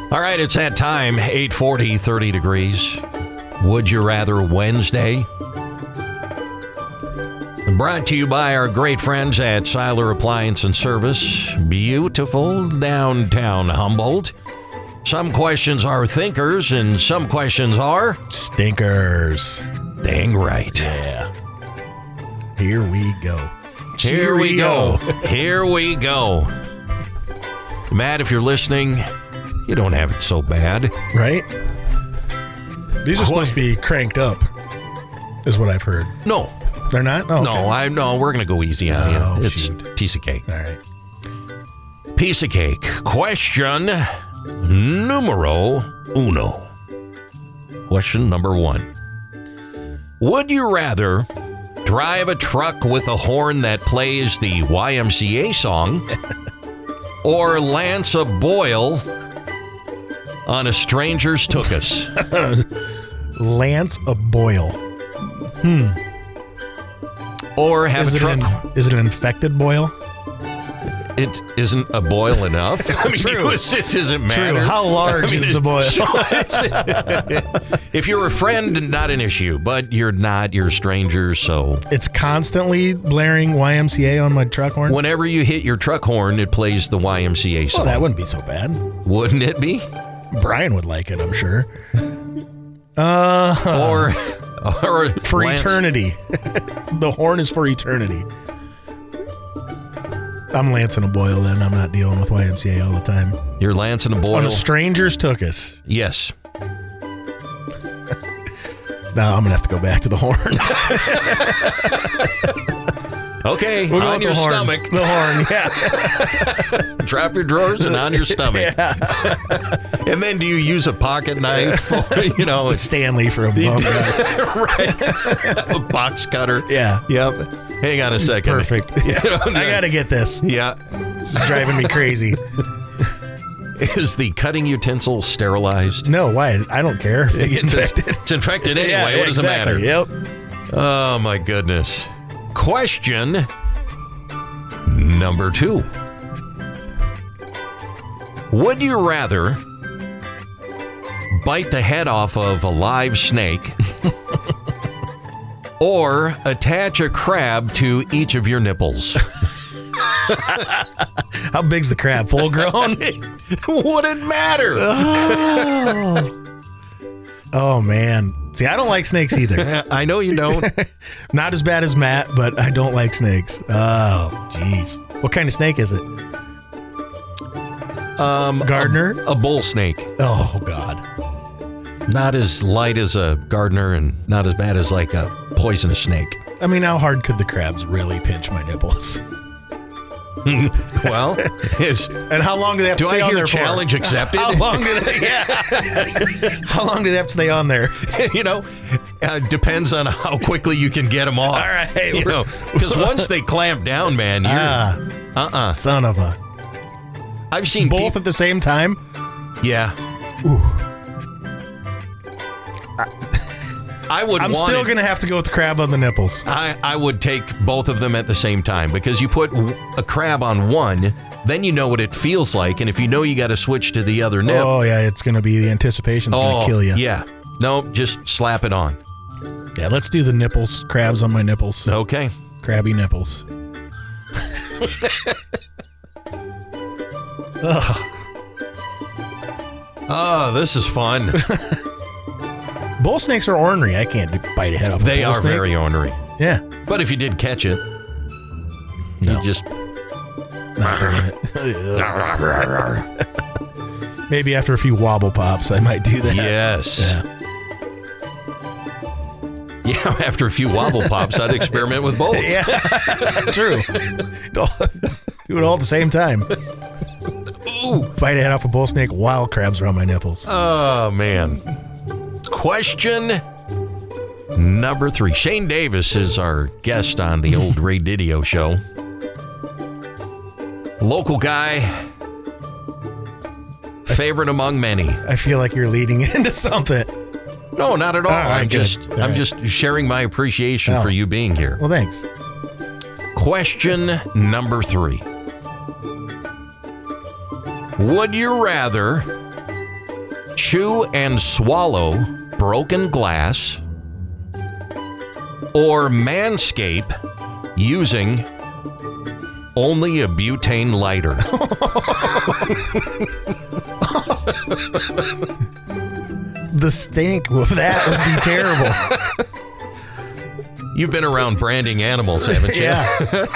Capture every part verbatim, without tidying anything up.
All right, it's that time, eight forty, thirty degrees. Would you rather Wednesday? Brought to you by our great friends at Seiler Appliance and Service, beautiful downtown Humboldt. Some questions are thinkers and some questions are stinkers. Dang right. Yeah. Here we go. Here we go. Here we go. Matt, if you're listening, you don't have it so bad. Right? These are supposed to be cranked up, is what I've heard. No. They're not? Oh, no, okay. I no, we're going to go easy on Oh, you. It's shoot. piece of cake. All right. Piece of cake. Question numero uno. Question number one. Would you rather drive a truck with a horn that plays the Y M C A song or lance a boil on a stranger's tuchus? Lance a boil. Hmm. Or have is a it truck. An, is it an infected boil? It isn't a boil enough. I mean, True. It doesn't matter. True. How large I mean, is the boil? If you're a friend, not an issue, but you're not. You're a stranger, so. It's constantly blaring Y M C A on my truck horn? Whenever you hit your truck horn, it plays the Y M C A song. Well, that wouldn't be so bad. Wouldn't it be? Brian would like it, I'm sure. Uh, or or for Lance. eternity. The horn is for eternity. I'm lancing a boil then. I'm not dealing with Y M C A all the time. You're lancing a boil? On a stranger's tuchus. Yes. Now I'm going to have to go back to the horn. Okay, We'll go on with your the horn. stomach. The horn, yeah. Drop your drawers and on your stomach. Yeah. And then do you use a pocket knife? Or, you know, Stanley from Bum Guys. right. A box cutter. Yeah. Yep. Hang on a second. Perfect. You know, I got to get this. Yeah. This is driving me crazy. Is the cutting utensil sterilized? No, why? I don't care if they get It's, infected. it's infected anyway. Yeah, what does exactly. it matter? Yep. Oh, my goodness. Question number two. Would you rather bite the head off of a live snake or attach a crab to each of your nipples? How big's the crab? Full grown? Wouldn't matter. Oh. Oh, man. See, I don't like snakes either. I know you don't. Not as bad as Matt, but I don't like snakes. Oh, jeez. What kind of snake is it? Um, Gardener? A, a bull snake. Oh, God. Not as light as a gardener and not as bad as like a poisonous snake. I mean, how hard could the crabs really pinch my nipples? Well, it's, and how long do they have to do stay I on hear there challenge for? accepted? How long do they? Yeah. How long do they have to stay on there? You know, uh, depends on how quickly you can get them off. All right. You know, because once they clamp down, man, you're Ah, uh-uh. son of a. I've seen Both peop- at the same time? Yeah. Ooh. I would. I'm want still it- going to have to go with the crab on the nipples. I, I would take both of them at the same time because you put w- a crab on one, then you know what it feels like, and if you know you got to switch to the other nip, Oh, yeah, it's going to be the anticipation's going oh, to kill you. yeah, no, just slap it on. Yeah, let's do the nipples. Crabs on my nipples. Okay. Crabby nipples. Ugh. Oh, this is fun. Bull snakes are ornery. I can't do- bite a head off a They bull are snake. very ornery. Yeah. But if you did catch it, No. you just Not doing it. Maybe after a few wobble pops, I might do that. yes. Yeah. Yeah, after a few wobble pops, I'd experiment with both. Yeah. True. Do it all at the same time. Ooh. Bite a head off a bull snake while crabs are on my nipples. Oh, man. Question number three. Shane Davis is our guest on the old Ray Didio show. Local guy. Favorite among many. I feel like you're leading into something. No, not at all. All right, I'm good. just All I'm right. just sharing my appreciation Oh. for you being here. Well, thanks. Question number three. Would you rather chew and swallow broken glass, or manscape using only a butane lighter? The stink of that would be terrible. You've been around branding animals, haven't you? Yeah.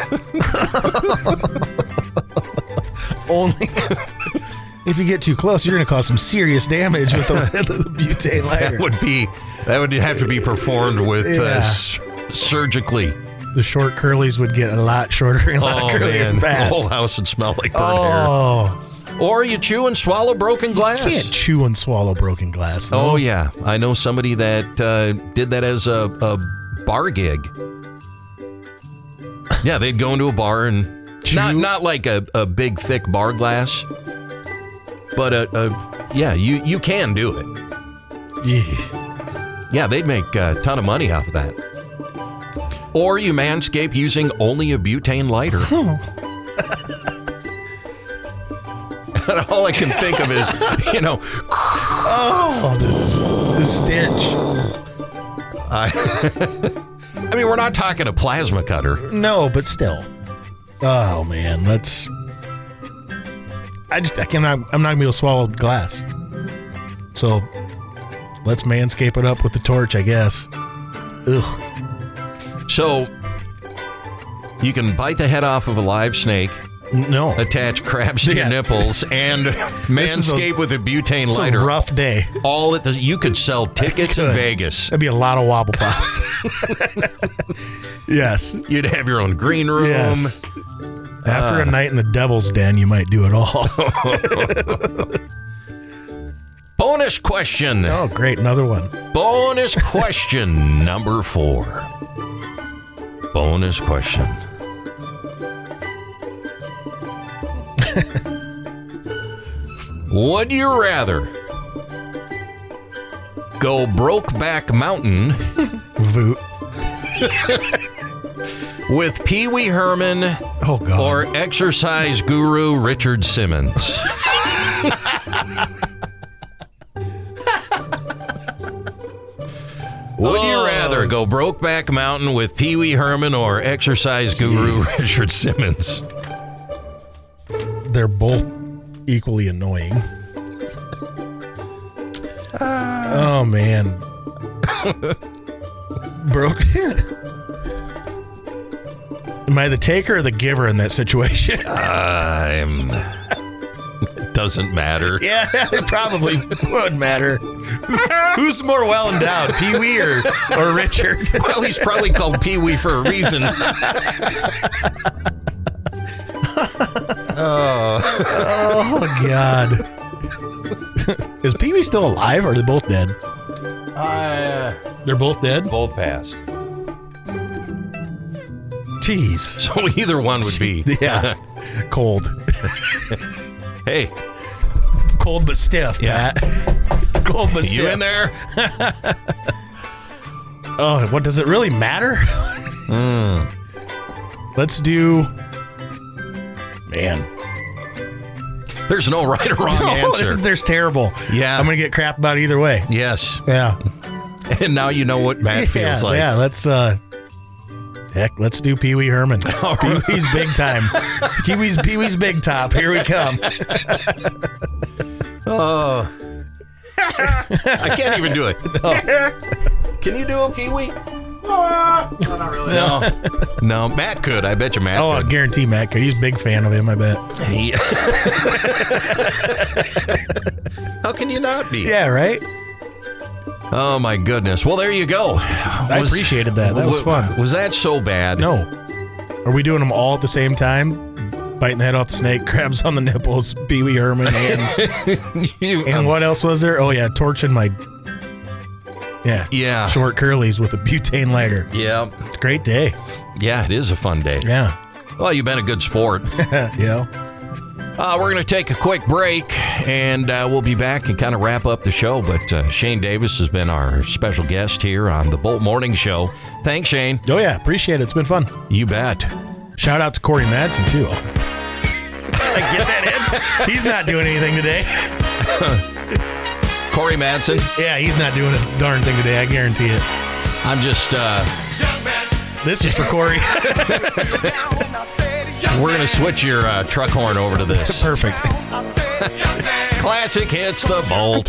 Only if you get too close, you're going to cause some serious damage with the, the butane lighter. That would be that would have to be performed with Yeah. uh, s- surgically. The short curlies would get a lot shorter and a lot Oh curlier man, and the fast. whole house would smell like burnt Oh, hair. Or you chew and swallow broken glass. can't chew and swallow broken glass. Though. Oh yeah, I know somebody that uh, did that as a, a bar gig. Yeah, they'd go into a bar and Chew? not not like a, a big thick bar glass, but a, a yeah, you you can do it. Yeah. Yeah, they'd make a ton of money off of that. Or you manscape using only a butane lighter. And all I can think of is, you know, Oh, this this stench. I, I mean, we're not talking a plasma cutter. No, but still. Oh man, let's. I just I cannot. I'm not gonna be able to swallow glass. So, let's manscape it up with the torch, I guess. Ugh. So you can bite the head off of a live snake, No. attach crabs to Yeah. your nipples, and is a- manscape with a butane It's lighter. a rough day. All at the you could sell tickets in could. Vegas. That'd be a lot of wobble pops. Yes. You'd have your own green room. Yes. After a night in the devil's den, you might do it all. Bonus question. Oh, great. Another one. Bonus question number four. Bonus question. Would you rather go Brokeback Mountain Voot. with Pee Wee Herman Oh, God. or exercise guru Richard Simmons? Would you Oh. rather go Brokeback Mountain with Pee Wee Herman or exercise guru Jeez. Richard Simmons? They're both equally annoying. Oh, man. Broke. Am I the taker or the giver in that situation? I'm. Doesn't matter. Yeah, it probably would matter. Who's more well endowed, Pee Wee or, or Richard? Well, he's probably called Pee Wee for a reason. Oh, God. Is Pee Wee still alive or are they both dead? Uh, They're both dead? both passed. Jeez. So either one would be. Yeah. Cold. Hey, Cold but stiff, Yeah. Matt. Cold but stiff. you in there? Oh, what does it really matter? Mm. Let's do. Man. There's no right or wrong No, answer. there's terrible. Yeah. I'm going to get crap about either way. Yes. Yeah. And now you know what Matt feels yeah, like. Yeah, let's, uh, heck, let's do Pee Wee Herman. All Pee right. Wee's big time. Pee Wee's, Pee Wee's big top. Here we come. Oh. I can't even do it. Can you do a Pee Wee? No, not really. No. No, Matt could. I bet you Matt Oh, I could. guarantee Matt could. He's a big fan of him, I bet. He- How can you not be? Yeah, right? Oh, my goodness. Well, there you go. I appreciated that. That was fun. Was that so bad? No. Are we doing them all at the same time? Biting the head off the snake, crabs on the nipples, Pee Wee Herman, and You- and what else was there? Oh yeah, torching my yeah Yeah. short curlies with a butane lighter. Yeah. It's a great day. Yeah, it is a fun day. Yeah, Well, you've been a good sport. yeah. Uh, we're going to take a quick break, and uh, we'll be back and kind of wrap up the show. But uh, Shane Davis has been our special guest here on the Bolt Morning Show. Thanks, Shane. Oh yeah, appreciate it. It's been fun. You bet. Shout out to Corey Madsen too. I get that in. He's not doing anything today. Corey Madsen. Yeah, he's not doing a darn thing today. I guarantee it. I'm just, uh, This is for Corey. we're going to switch your uh, truck horn over to this. Perfect. Classic hits the bolt.